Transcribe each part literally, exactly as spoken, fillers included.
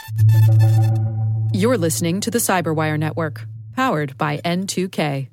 You're listening to the Cyberwire Network, powered by N two K.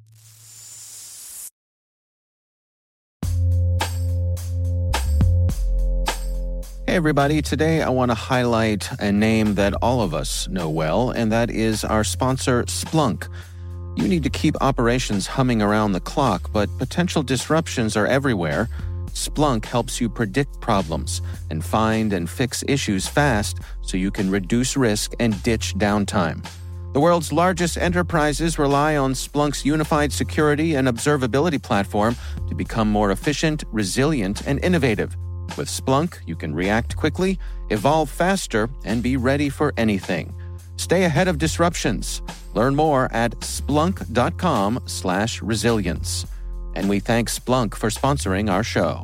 Hey everybody, today I want to highlight a name that all of us know well, and that is our sponsor, Splunk. You need to keep operations humming around the clock, but potential disruptions are everywhere. Splunk helps you predict problems and find and fix issues fast so you can reduce risk and ditch downtime. The world's largest enterprises rely on Splunk's unified security and observability platform to become more efficient, resilient, and innovative. With Splunk, you can react quickly, evolve faster, and be ready for anything. Stay ahead of disruptions. Learn more at splunk.com slash resilience. And we thank Splunk for sponsoring our show.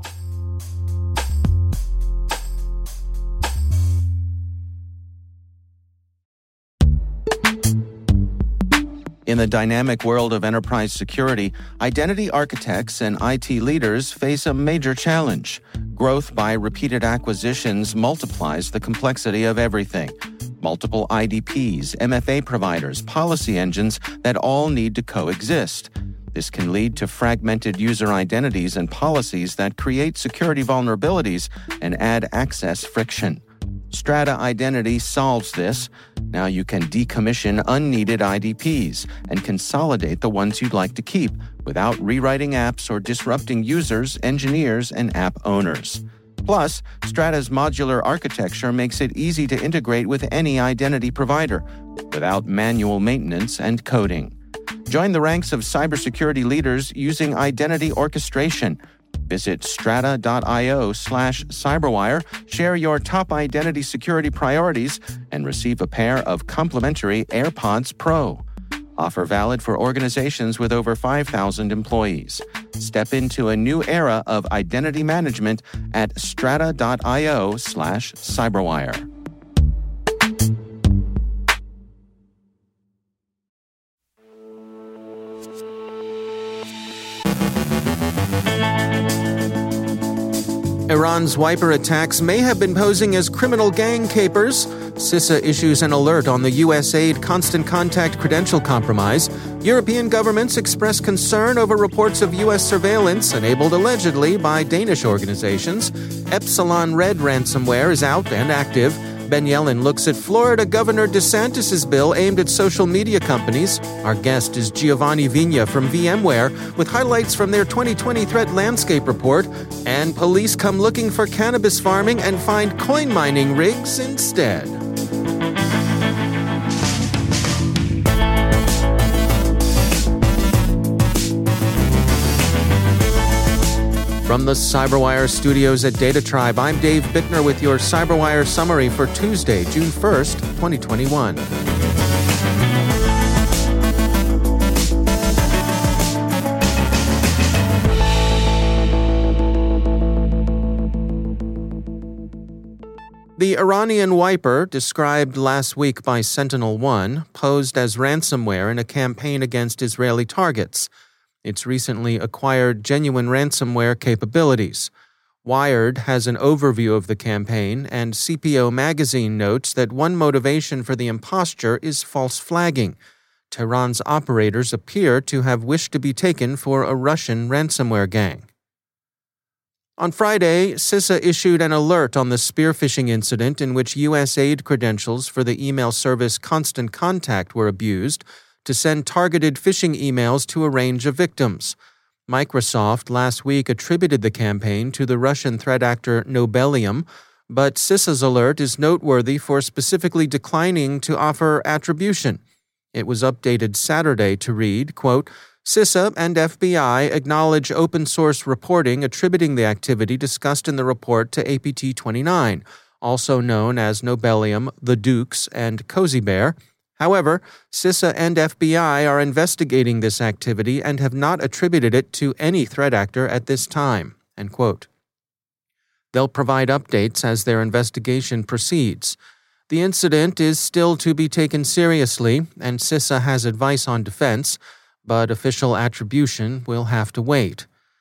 In the dynamic world of enterprise security, identity architects and I T leaders face a major challenge. Growth by repeated acquisitions multiplies the complexity of everything. Multiple I D Ps, M F A providers, policy engines that all need to coexist. This can lead to fragmented user identities and policies that create security vulnerabilities and add access friction. Strata Identity solves this. Now you can decommission unneeded I D Ps and consolidate the ones you'd like to keep without rewriting apps or disrupting users, engineers, and app owners. Plus, Strata's modular architecture makes it easy to integrate with any identity provider without manual maintenance and coding. Join the ranks of cybersecurity leaders using identity orchestration. Visit strata.io slash cyberwire, share your top identity security priorities, and receive a pair of complimentary AirPods Pro. Offer valid for organizations with over five thousand employees. Step into a new era of identity management at strata.io slash cyberwire. Iran's Wiper attacks may have been posing as criminal gang capers. CISA issues an alert on the U S aid Constant Contact credential compromise. European governments express concern over reports of U S surveillance enabled allegedly by Danish organizations. Epsilon Red ransomware is out and active. Ben Yellen looks at Florida Governor DeSantis' bill aimed at social media companies. Our guest is Giovanni Vigna from VMware with highlights from their twenty twenty Threat Landscape Report. And police come looking for cannabis farming and find coin mining rigs instead. From the Cyberwire studios at Data Tribe, I'm Dave Bittner with your Cyberwire summary for Tuesday, June first, twenty twenty-one. The Iranian Wiper, described last week by Sentinel One, posed as ransomware in a campaign against Israeli targets. It's recently acquired genuine ransomware capabilities. Wired has an overview of the campaign, and C P O Magazine notes that one motivation for the imposture is false flagging. Tehran's operators appear to have wished to be taken for a Russian ransomware gang. On Friday, CISA issued an alert on the spear phishing incident in which U S aid credentials for the email service Constant Contact were abused to send targeted phishing emails to a range of victims. Microsoft last week attributed the campaign to the Russian threat actor Nobelium, but CISA's alert is noteworthy for specifically declining to offer attribution. It was updated Saturday to read, quote, CISA and F B I acknowledge open-source reporting attributing the activity discussed in the report to A P T twenty-nine, also known as Nobelium, the Dukes, and Cozy Bear. However, CISA and F B I are investigating this activity and have not attributed it to any threat actor at this time, end quote. They'll provide updates as their investigation proceeds. The incident is still to be taken seriously, and CISA has advice on defense, but official attribution will have to wait.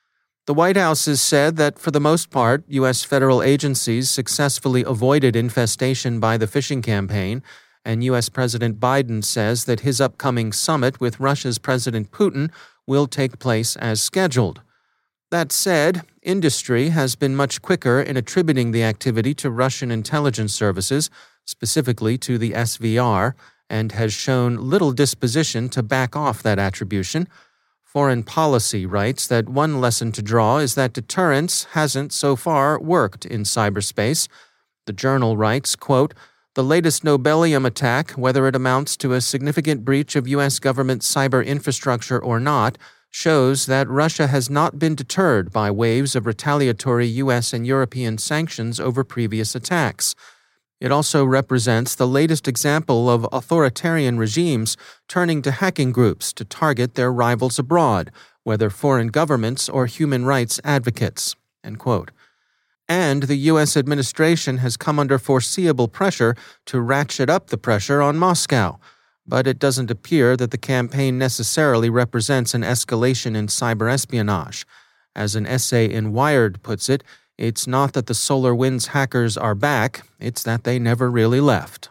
The White House has said that for the most part, U S federal agencies successfully avoided infestation by the phishing campaign, and U S President Biden says that his upcoming summit with Russia's President Putin will take place as scheduled. That said, industry has been much quicker in attributing the activity to Russian intelligence services, specifically to the S V R, and has shown little disposition to back off that attribution. Foreign Policy writes that one lesson to draw is that deterrence hasn't so far worked in cyberspace. The journal writes, quote, "The latest Nobelium attack, whether it amounts to a significant breach of U S government cyber infrastructure or not, shows that Russia has not been deterred by waves of retaliatory U S and European sanctions over previous attacks. It also represents the latest example of authoritarian regimes turning to hacking groups to target their rivals abroad, whether foreign governments or human rights advocates." End quote. And the U S administration has come under foreseeable pressure to ratchet up the pressure on Moscow. But it doesn't appear that the campaign necessarily represents an escalation in cyber espionage. As an essay in Wired puts it, it's not that the SolarWinds hackers are back, it's that they never really left.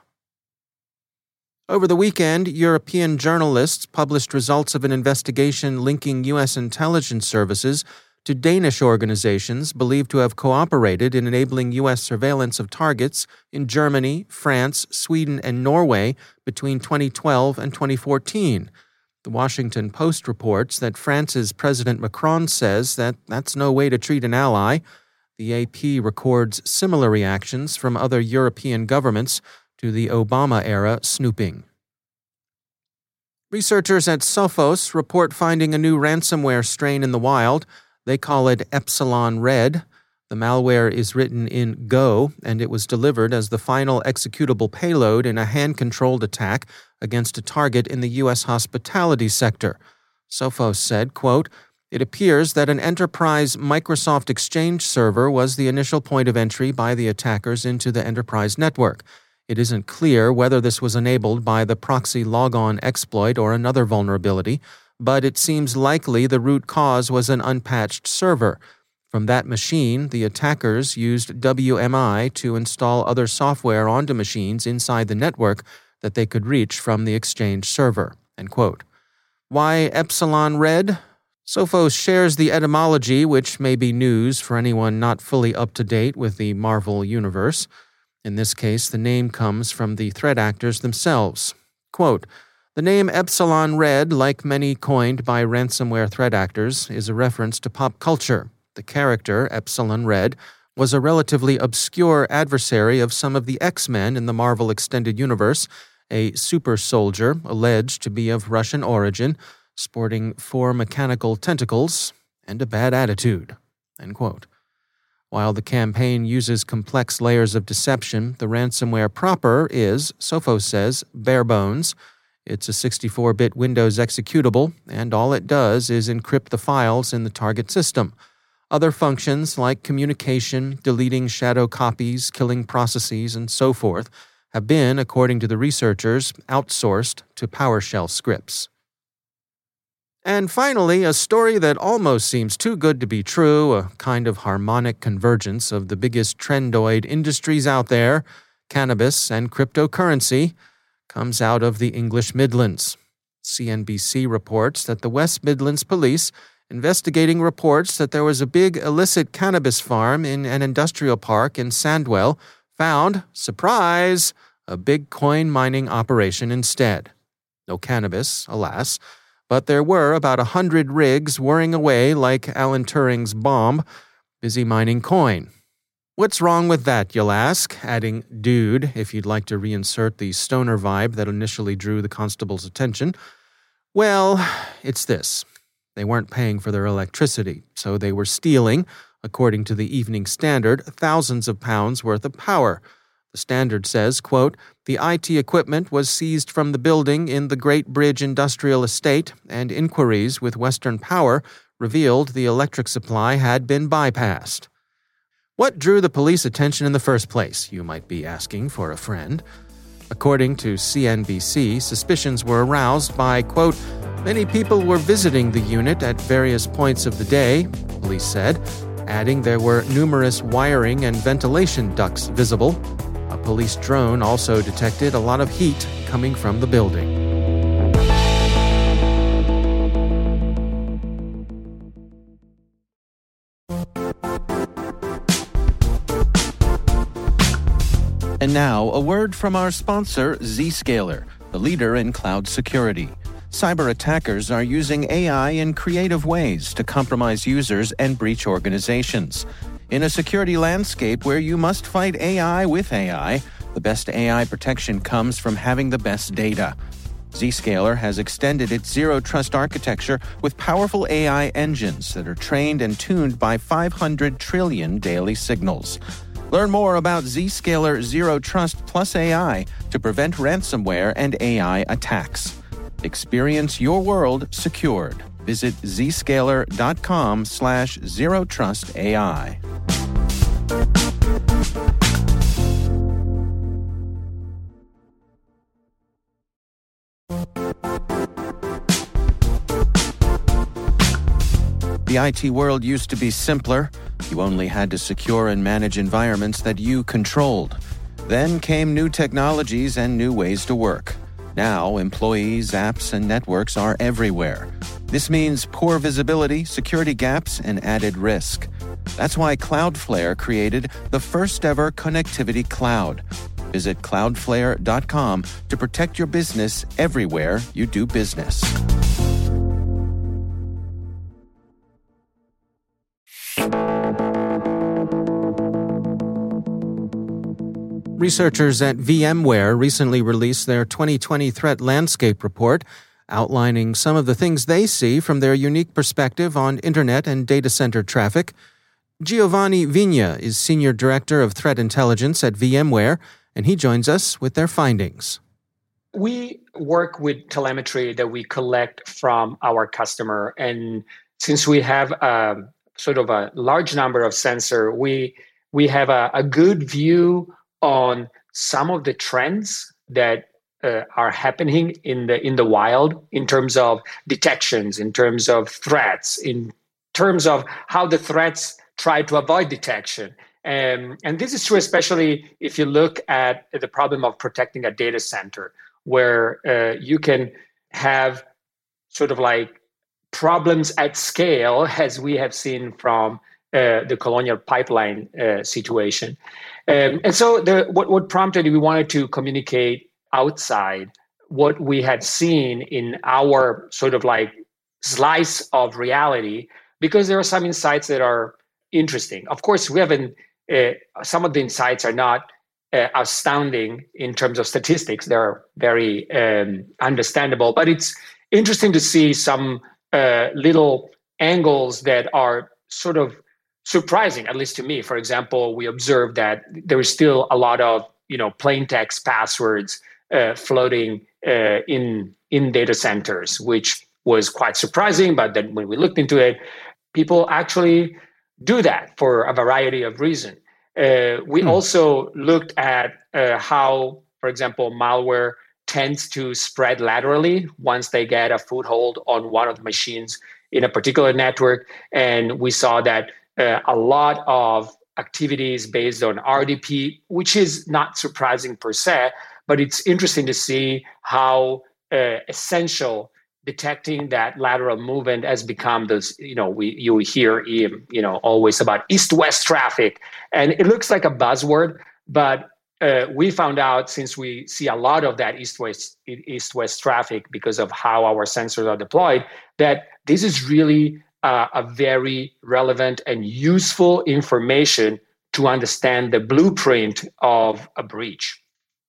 Over the weekend, European journalists published results of an investigation linking U S intelligence services to Danish organizations believed to have cooperated in enabling U S surveillance of targets in Germany, France, Sweden, and Norway between twenty twelve and twenty fourteen. The Washington Post reports that France's President Macron says that that's no way to treat an ally. The A P records similar reactions from other European governments to the Obama-era snooping. Researchers at Sophos report finding a new ransomware strain in the wild. They call it Epsilon Red. The malware is written in Go, and it was delivered as the final executable payload in a hand-controlled attack against a target in the U S hospitality sector. Sophos said, quote, "It appears that an enterprise Microsoft Exchange server was the initial point of entry by the attackers into the enterprise network. It isn't clear whether this was enabled by the proxy logon exploit or another vulnerability, but it seems likely the root cause was an unpatched server. From that machine, the attackers used W M I to install other software onto machines inside the network that they could reach from the Exchange server." End quote. Why Epsilon Red? Sophos shares the etymology, which may be news for anyone not fully up to date with the Marvel universe. In this case, the name comes from the threat actors themselves. Quote, "The name Epsilon Red, like many coined by ransomware threat actors, is a reference to pop culture. The character, Epsilon Red, was a relatively obscure adversary of some of the X-Men in the Marvel Extended Universe, a super soldier alleged to be of Russian origin, sporting four mechanical tentacles and a bad attitude." End quote. While the campaign uses complex layers of deception, the ransomware proper is, Sophos says, bare bones. It's a sixty-four bit Windows executable, and all it does is encrypt the files in the target system. Other functions like communication, deleting shadow copies, killing processes, and so forth have been, according to the researchers, outsourced to PowerShell scripts. And finally, a story that almost seems too good to be true, a kind of harmonic convergence of the biggest trendoid industries out there, cannabis and cryptocurrency, comes out of the English Midlands. C N B C reports that the West Midlands Police, investigating reports that there was a big illicit cannabis farm in an industrial park in Sandwell, found, surprise, a Bitcoin mining operation instead. No cannabis, alas, but there were about a hundred rigs whirring away like Alan Turing's bomb, busy mining coin. What's wrong with that, you'll ask, adding dude if you'd like to reinsert the stoner vibe that initially drew the constable's attention. Well, it's this. They weren't paying for their electricity, so they were stealing, according to the Evening Standard, thousands of pounds worth of power. The Standard says, quote, "The I T equipment was seized from the building in the Great Bridge Industrial Estate, and inquiries with Western Power revealed the electric supply had been bypassed." What drew the police attention in the first place, you might be asking for a friend? According to C N B C, suspicions were aroused by, quote, many people were visiting the unit at various points of the day, police said, adding there were numerous wiring and ventilation ducts visible. A police drone also detected a lot of heat coming from the building. And now, a word from our sponsor, Zscaler, the leader in cloud security. Cyber attackers are using A I in creative ways to compromise users and breach organizations. In a security landscape where you must fight A I with A I, the best A I protection comes from having the best data. Zscaler has extended its Zero Trust architecture with powerful A I engines that are trained and tuned by five hundred trillion daily signals. Learn more about Zscaler Zero Trust Plus A I to prevent ransomware and A I attacks. Experience your world secured. Visit zscaler.com slash zero trust AI. The I T world used to be simpler. You only had to secure and manage environments that you controlled. Then came new technologies and new ways to work. Now, employees, apps, and networks are everywhere. This means poor visibility, security gaps, and added risk. That's why Cloudflare created the first-ever connectivity cloud. Visit cloudflare dot com to protect your business everywhere you do business. Researchers at VMware recently released their twenty twenty Threat Landscape Report, outlining some of the things they see from their unique perspective on internet and data center traffic. Giovanni Vigna is Senior Director of Threat Intelligence at VMware, and he joins us with their findings. We work with telemetry that we collect from our customer, and since we have a, sort of a large number of sensors, we we have a, a good view on some of the trends that uh, are happening in the in the wild in terms of detections, in terms of threats, in terms of how the threats try to avoid detection. Um, and this is true especially if you look at the problem of protecting a data center, where uh, you can have sort of like problems at scale, as we have seen from uh, the Colonial Pipeline uh, situation. Um, and so the, what, what prompted, we wanted to communicate outside what we had seen in our sort of like slice of reality, because there are some insights that are interesting. Of course, we haven't, uh, some of the insights are not uh, astounding in terms of statistics. They're very um, understandable, but it's interesting to see some uh, little angles that are sort of surprising, at least to me. For example, we observed that there is still a lot of, you know, plain text passwords uh, floating uh, in in data centers, which was quite surprising. But then when we looked into it, people actually do that for a variety of reasons. Uh, we hmm. also looked at uh, how, for example, malware tends to spread laterally once they get a foothold on one of the machines in a particular network. And we saw that Uh, a lot of activities based on R D P, which is not surprising per se, but it's interesting to see how uh, essential detecting that lateral movement has become. This, you know, we you hear, you know, always about east-west traffic, and it looks like a buzzword, but uh, we found out, since we see a lot of that east-west east-west traffic because of how our sensors are deployed, that this is really Uh, a very relevant and useful information to understand the blueprint of a breach.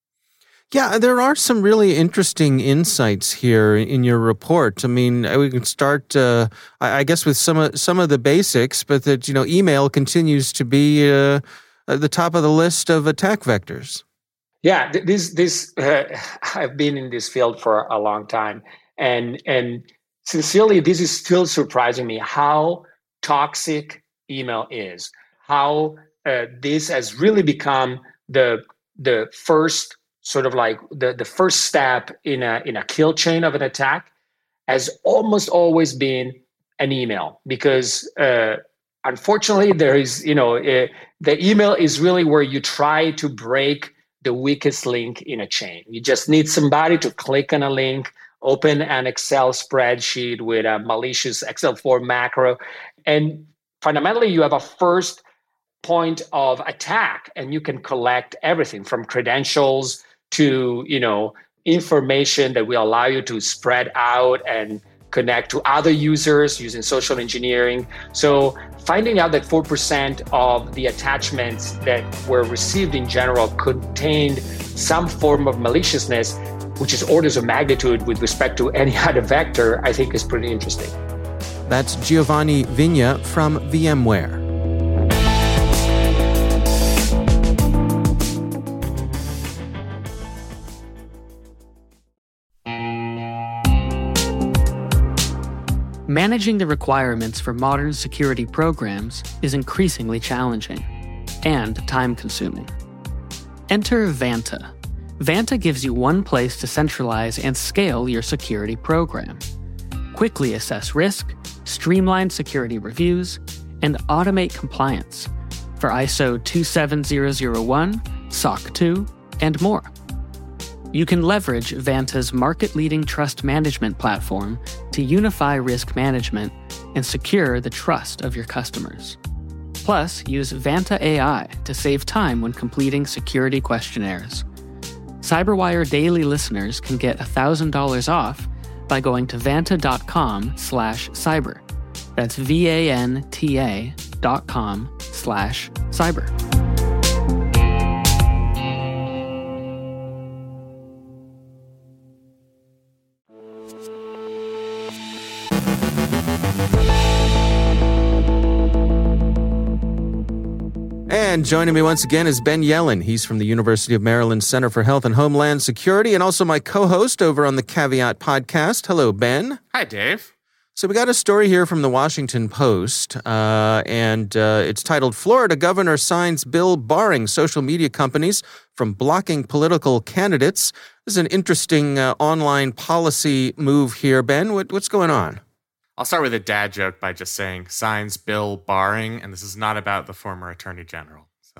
Yeah, there are some really interesting insights here in your report. I mean, we can start, uh, I guess, with some of, some of the basics, but that, you know, email continues to be uh, at the top of the list of attack vectors. Yeah, this this uh, I've been in this field for a long time, and and. Sincerely, this is still surprising me how toxic email is, how uh, this has really become the, the first sort of like the, the first step in a in a kill chain of an attack has almost always been an email, because uh, unfortunately there is, you know, uh, the email is really where you try to break the weakest link in a chain. You just need somebody to click on a link, open an Excel spreadsheet with a malicious Excel four macro, and fundamentally you have a first point of attack, and you can collect everything from credentials to, you know, information that will allow you to spread out and connect to other users using social engineering. So finding out that four percent of the attachments that were received in general contained some form of maliciousness, which is orders of magnitude with respect to any other vector, I think is pretty interesting. That's Giovanni Vigna from VMware. Managing the requirements for modern security programs is increasingly challenging and time-consuming. Enter Vanta. Vanta gives you one place to centralize and scale your security program. Quickly assess risk, streamline security reviews, and automate compliance for I S O two seven zero zero one, S O C two, and more. You can leverage Vanta's market-leading trust management platform to unify risk management and secure the trust of your customers. Plus, use Vanta A I to save time when completing security questionnaires. CyberWire Daily listeners can get one thousand dollars off by going to vanta.com slash cyber. That's V-A-N-T-A dot com slash cyber. And joining me once again is Ben Yelin. He's from the University of Maryland Center for Health and Homeland Security and also my co-host over on the Caveat podcast. Hello, Ben. Hi, Dave. So we got a story here from the Washington Post, uh, and uh, it's titled, Florida Governor Signs Bill Barring Social Media Companies from Blocking Political Candidates. This is an interesting uh, online policy move here. Ben, what, what's going on? I'll start with a dad joke by just saying, signs Bill Barring, and this is not about the former Attorney General. So,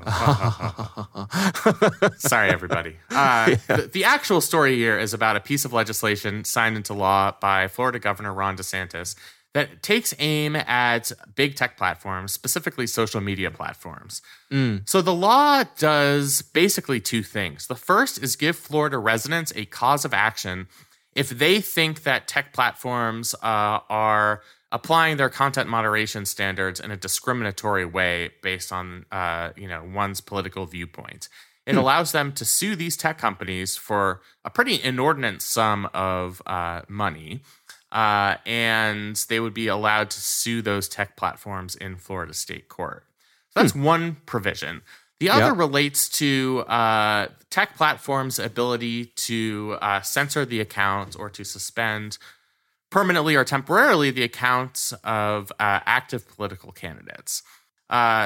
sorry, everybody. Uh, yeah. the, the actual story here is about a piece of legislation signed into law by Florida Governor Ron DeSantis that takes aim at big tech platforms, specifically social media platforms. Mm. So the law does basically two things. The first is give Florida residents a cause of action if they think that tech platforms uh, are applying their content moderation standards in a discriminatory way based on uh, you know, one's political viewpoint. It hmm. allows them to sue these tech companies for a pretty inordinate sum of uh, money, uh, and they would be allowed to sue those tech platforms in Florida state court. So that's hmm. one provision. The other yep. relates to uh, tech platforms' ability to uh, censor the account or to suspend permanently or temporarily the accounts of uh, active political candidates. Uh,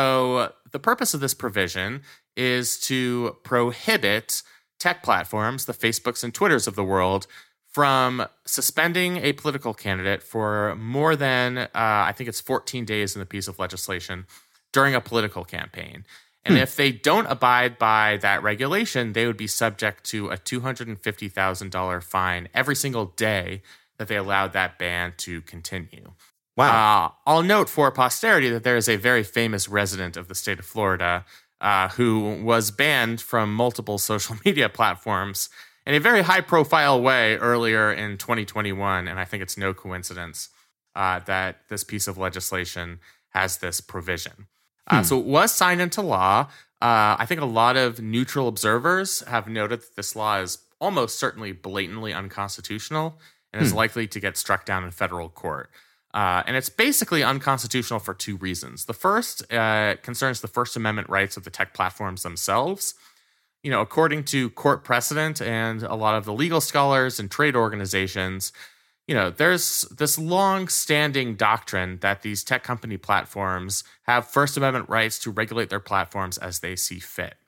so the purpose of this provision is to prohibit tech platforms, the Facebooks and Twitters of the world, from suspending a political candidate for more than, uh, I think it's fourteen days in the piece of legislation, during a political campaign. And hmm. if they don't abide by that regulation, they would be subject to a two hundred fifty thousand dollars fine every single day that they allowed that ban to continue. Wow. Uh, I'll note for posterity that there is a very famous resident of the state of Florida uh, who was banned from multiple social media platforms in a very high-profile way earlier in twenty twenty-one, and I think it's no coincidence uh, that this piece of legislation has this provision. Uh, hmm. So it was signed into law. Uh, I think a lot of neutral observers have noted that this law is almost certainly blatantly unconstitutional and hmm. is likely to get struck down in federal court. Uh, and it's basically unconstitutional for two reasons. The first uh, concerns the First Amendment rights of the tech platforms themselves. You know, according to court precedent and a lot of the legal scholars and trade organizations, you know, there's this long-standing doctrine that these tech company platforms have First Amendment rights to regulate their platforms as they see fit.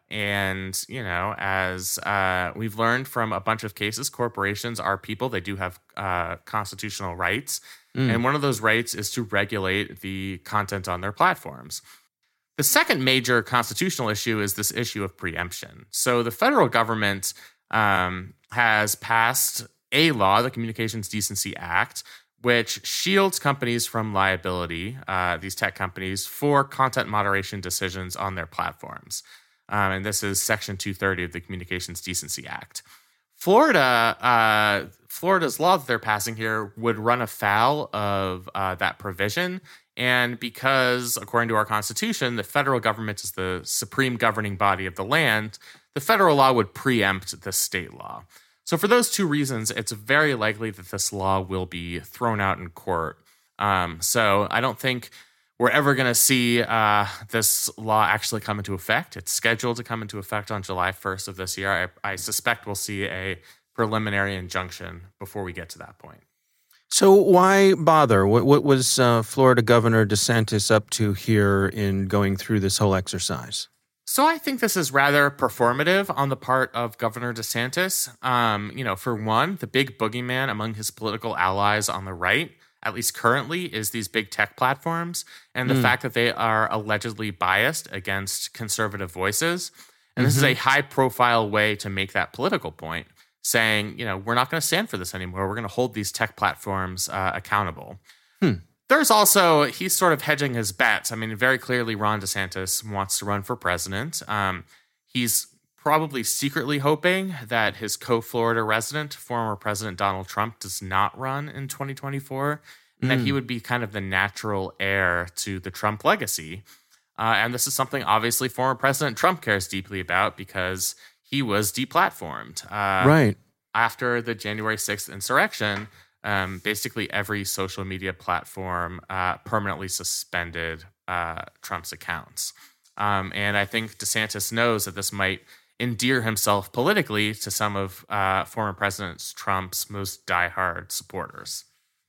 and, you know, as uh, we've learned from a bunch of cases, corporations are people. They do have uh, constitutional rights. Mm. And one of those rights is to regulate the content on their platforms. The second major constitutional issue is this issue of preemption. So the federal government um, has passed a law, the Communications Decency Act, which shields companies from liability, uh, these tech companies, for content moderation decisions on their platforms. Um, and this is Section two thirty of the Communications Decency Act. Florida, uh, Florida's law that they're passing here would run afoul of uh, that provision. And because, according to our Constitution, the federal government is the supreme governing body of the land, the federal law would preempt the state law. So for those two reasons, it's very likely that this law will be thrown out in court. Um, so I don't think we're ever going to see uh, this law actually come into effect. It's scheduled to come into effect on July first of this year. I, I suspect we'll see a preliminary injunction before we get to that point. So why bother? What, what was uh, Florida Governor DeSantis up to here in going through this whole exercise? So I think this is rather performative on the part of Governor DeSantis. Um, you know, for one, the big boogeyman among his political allies on the right, at least currently, is these big tech platforms and the mm. fact that they are allegedly biased against conservative voices. And mm-hmm. this is a high-profile way to make that political point, saying, you know, we're not going to stand for this anymore. We're going to hold these tech platforms uh, accountable. Hmm. There's also, he's sort of hedging his bets. I mean, very clearly, Ron DeSantis wants to run for president. Um, he's probably secretly hoping that his co-Florida resident, former President Donald Trump, does not run in twenty twenty-four, and mm. that he would be kind of the natural heir to the Trump legacy. Uh, and this is something, obviously, former President Trump cares deeply about because he was deplatformed. Uh, right. After the January sixth insurrection, um, basically every social media platform uh, permanently suspended uh, Trump's accounts. Um, and I think DeSantis knows that this might endear himself politically to some of uh, former President Trump's most diehard supporters.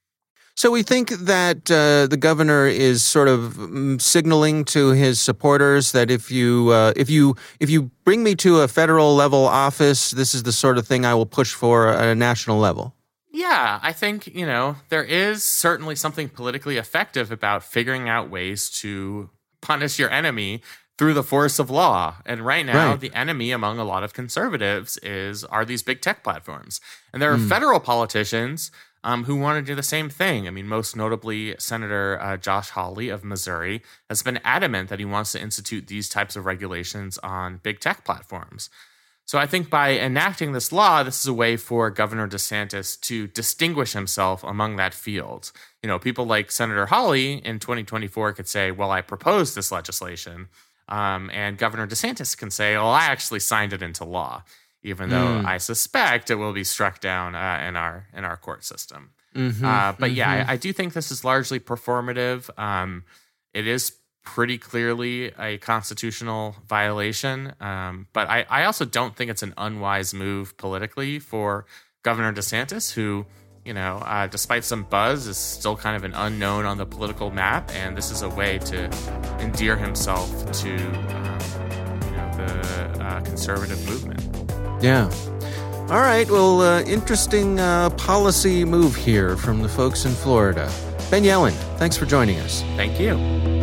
So we think that uh, the governor is sort of signaling to his supporters that if you uh, if you if you bring me to a federal level office, this is the sort of thing I will push for at a national level. Yeah, I think, you know, there is certainly something politically effective about figuring out ways to punish your enemy through the force of law. And right now, right. the enemy among a lot of conservatives is are these big tech platforms. And there are mm. federal politicians um, who want to do the same thing. I mean, most notably, Senator uh, Josh Hawley of Missouri has been adamant that he wants to institute these types of regulations on big tech platforms. So I think by enacting this law, this is a way for Governor DeSantis to distinguish himself among that field. You know, people like Senator Hawley in twenty twenty-four could say, well, I proposed this legislation. Um, and Governor DeSantis can say, well, I actually signed it into law, even though mm. I suspect it will be struck down uh, in our in our court system. Mm-hmm, uh, but mm-hmm. yeah, I, I do think this is largely performative. Um, it is pretty clearly a constitutional violation. Um, but I, I also don't think it's an unwise move politically for Governor DeSantis, who, you know, uh, despite some buzz, is still kind of an unknown on the political map. And this is a way to endear himself to, um, you know, the uh, conservative movement. Yeah. All right. Well, uh, interesting uh, policy move here from the folks in Florida. Ben Yelin, thanks for joining us. Thank you.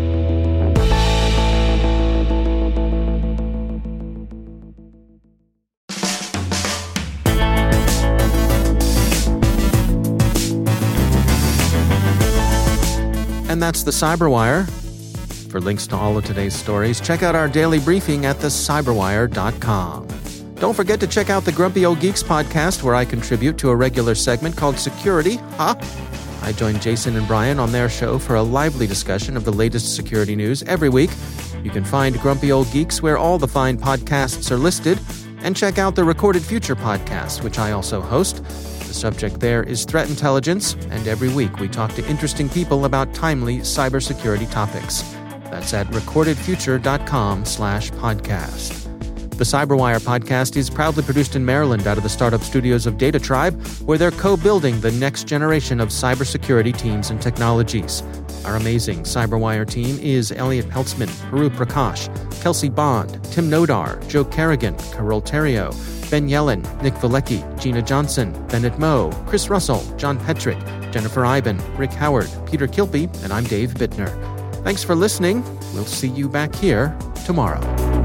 And that's the Cyberwire. For links to all of today's stories, check out our daily briefing at the cyberwire dot com. Don't forget to check out the Grumpy Old Geeks podcast, where I contribute to a regular segment called Security, Huh? I join Jason and Brian on their show for a lively discussion of the latest security news every week. You can find Grumpy Old Geeks where all the fine podcasts are listed, and check out the Recorded Future podcast, which I also host. The subject there is threat intelligence, and every week we talk to interesting people about timely cybersecurity topics. That's at recorded future dot com slash podcast. The CyberWire podcast is proudly produced in Maryland out of the startup studios of Data Tribe, where they're co-building the next generation of cybersecurity teams and technologies. Our amazing CyberWire team is Elliot Peltzman, Haru Prakash, Kelsey Bond, Tim Nodar, Joe Kerrigan, Carol Terrio, Ben Yellen, Nick Valecki, Gina Johnson, Bennett Moe, Chris Russell, John Petrick, Jennifer Iben, Rick Howard, Peter Kilby, and I'm Dave Bittner. Thanks for listening. We'll see you back here tomorrow.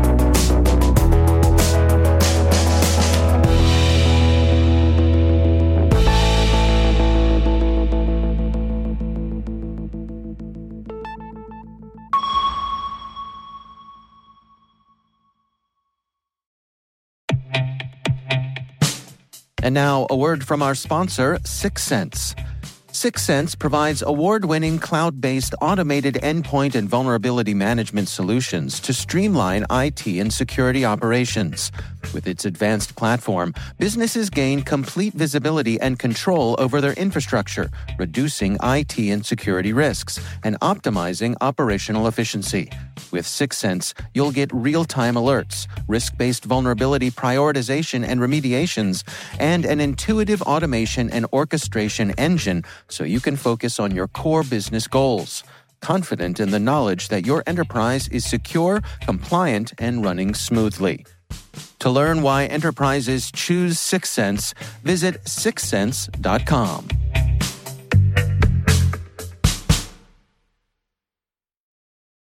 And now, a word from our sponsor, Syxsense. Syxsense provides award-winning cloud-based automated endpoint and vulnerability management solutions to streamline I T and security operations. With its advanced platform, businesses gain complete visibility and control over their infrastructure, reducing I T and security risks and optimizing operational efficiency. With Syxsense, you'll get real-time alerts, risk-based vulnerability prioritization and remediations, and an intuitive automation and orchestration engine so you can focus on your core business goals, confident in the knowledge that your enterprise is secure, compliant, and running smoothly. To learn why enterprises choose Syxsense, visit syxsense dot com.